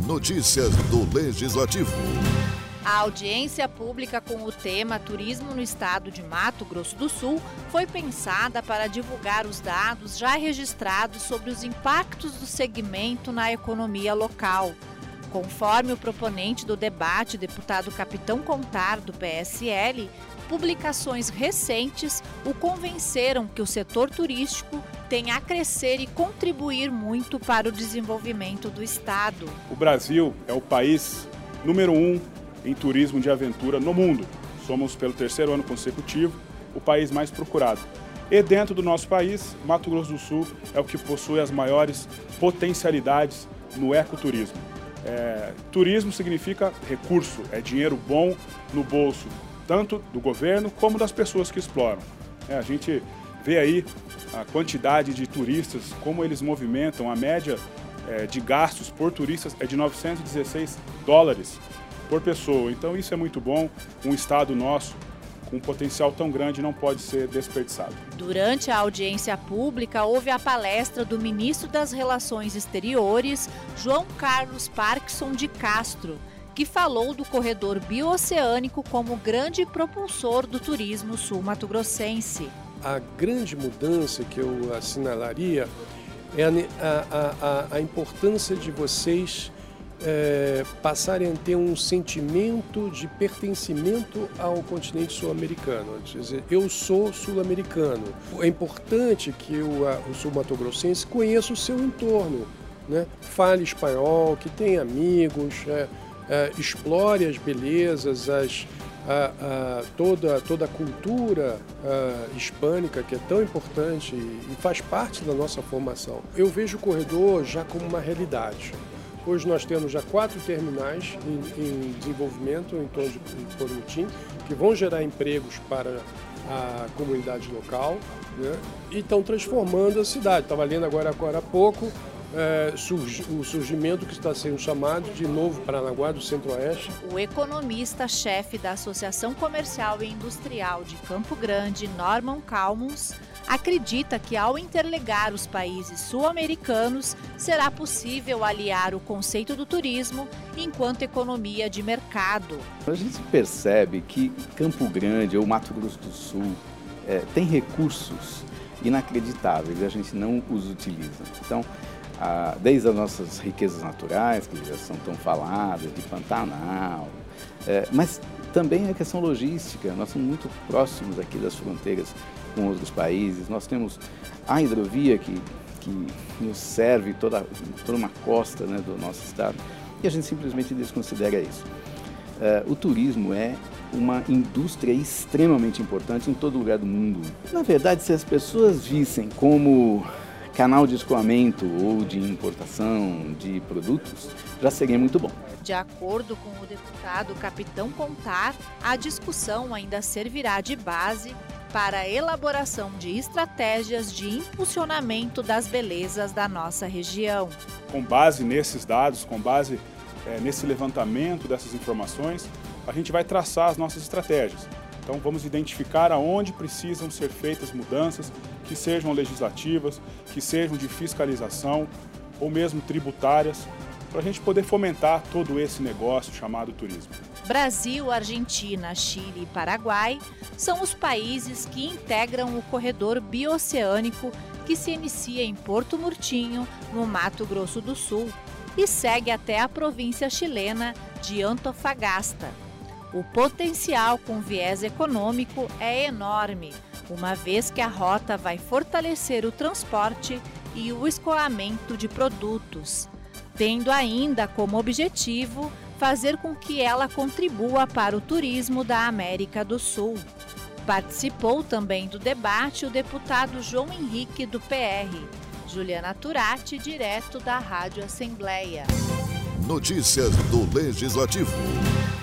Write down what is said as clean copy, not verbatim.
Notícias do Legislativo. A audiência pública com o tema Turismo no Estado de Mato Grosso do Sul foi pensada para divulgar os dados já registrados sobre os impactos do segmento na economia local. Conforme o proponente do debate, deputado Capitão Contar, do PSL, publicações recentes o convenceram que o setor turístico tem a crescer e contribuir muito para o desenvolvimento do Estado. O Brasil é o país número 1 em turismo de aventura no mundo. Somos, pelo terceiro ano consecutivo, o país mais procurado. E dentro do nosso país, Mato Grosso do Sul é o que possui as maiores potencialidades no ecoturismo. Turismo significa recurso, é dinheiro bom no bolso, tanto do governo como das pessoas que exploram. A gente vê aí a quantidade de turistas, como eles movimentam, a média de gastos por turistas é de $916 por pessoa. Então isso é muito bom, um estado nosso com um potencial tão grande não pode ser desperdiçado. Durante a audiência pública, houve a palestra do ministro das Relações Exteriores, João Carlos Parkson de Castro, que falou do corredor bioceânico como grande propulsor do turismo sul-mato-grossense. A grande mudança que eu assinalaria é a importância de vocês passarem a ter um sentimento de pertencimento ao continente sul-americano. Quer dizer, eu sou sul-americano. É importante que o sul-mato-grossense conheça o seu entorno, né? Fale espanhol, que tenha amigos, explore as belezas, toda a cultura hispânica, que é tão importante e faz parte da nossa formação. Eu vejo o corredor já como uma realidade. Hoje nós temos já 4 terminais em desenvolvimento em torno de Porutim, que vão gerar empregos para a comunidade local, né? E estão transformando a cidade. Estava lendo agora há pouco o surgimento que está sendo chamado de Novo Paranaguá do Centro-Oeste. O economista-chefe da Associação Comercial e Industrial de Campo Grande, Norman Calmons, acredita que ao interligar os países sul-americanos, será possível aliar o conceito do turismo enquanto economia de mercado. A gente percebe que Campo Grande ou Mato Grosso do Sul tem recursos inacreditáveis e a gente não os utiliza. Então, desde as nossas riquezas naturais, que já são tão faladas, de Pantanal, mas também a questão logística. Nós somos muito próximos aqui das fronteiras com outros países. Nós temos a hidrovia que nos serve toda uma costa, né, do nosso estado, e a gente simplesmente desconsidera isso. O turismo é uma indústria extremamente importante em todo lugar do mundo. Na verdade, se as pessoas vissem como canal de escoamento ou de importação de produtos, já seria muito bom. De acordo com o deputado Capitão Contar, a discussão ainda servirá de base para a elaboração de estratégias de impulsionamento das belezas da nossa região. Com base nesses dados, com base nesse levantamento dessas informações, a gente vai traçar as nossas estratégias. Então vamos identificar aonde precisam ser feitas mudanças, que sejam legislativas, que sejam de fiscalização ou mesmo tributárias, para a gente poder fomentar todo esse negócio chamado turismo. Brasil, Argentina, Chile e Paraguai são os países que integram o corredor bioceânico que se inicia em Porto Murtinho, no Mato Grosso do Sul, e segue até a província chilena de Antofagasta. O potencial com viés econômico é enorme, uma vez que a rota vai fortalecer o transporte e o escoamento de produtos, tendo ainda como objetivo fazer com que ela contribua para o turismo da América do Sul. Participou também do debate o deputado João Henrique, do PR. Juliana Turati, direto da Rádio Assembleia. Notícias do Legislativo.